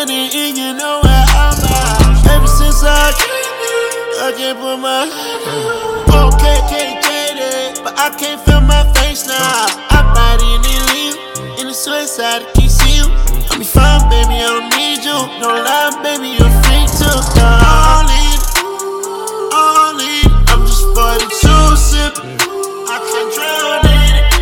money and you know where I'm at. Ever since I can't put my okay, jaded, but I can't feel my face now. I ride in the leave, in the suicide, I can't see you. I'll be fine, baby, I don't need you. No lie, baby, you're free too. Only, I'm just 42 sipping. I can't drown in it.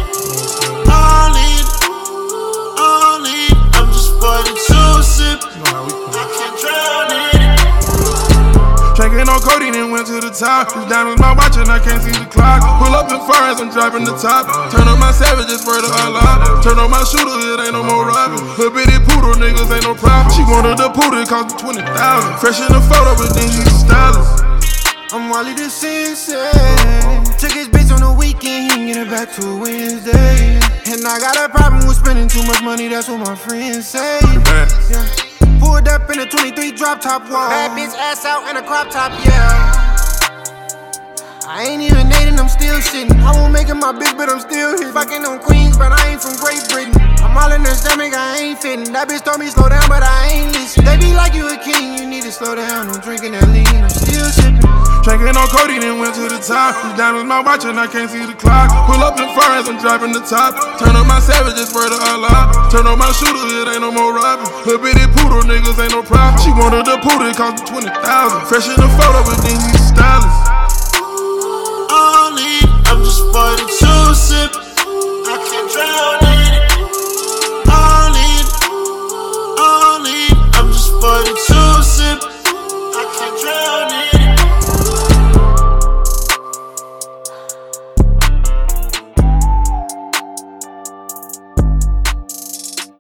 Only, I'm just 42 sipping. I can't drown in it. Drinking on codeine and went to the top. It's down with my watch and I can't see the clock. Pull up in fire as I'm driving the top. Turn on my savages for the Allah. Turn on my shooter, it ain't no more robbing. Little bitty poodle, niggas ain't no problem. She wanted the poodle, it cost me 20,000. Fresh in the photo, but then she's a stylist. I'm Wally the Sensei. Took his bitch on the weekend, he can get it back to Wednesday. And I got a problem with spending too much money, that's what my friends say. Yeah. Pulled up in a 23 drop top wall. Bad bitch ass out in a crop top, yeah. I ain't even dating, I'm still shitting. I won't make it my bitch, but I'm still hitting. Fucking on Queens, but I ain't from Great Britain. I'm all in her stomach, I ain't fitting. That bitch told me slow down, but I ain't listen. They be like you a king, you need to slow down. I'm drinking that lean, I'm still sipping. Drinking on codeine and went to the top. It's down with my watch and I can't see the clock. Pull up in fire as I'm driving the top. Turn on my savages for the Allah. Turn on my shooter, it ain't no more robbing. Little bitty poodle, niggas ain't no problem. She wanted the poodle, it cost me 20,000. Fresh in the photo, but then she's a stylist. Only, I'm just 42 sipping.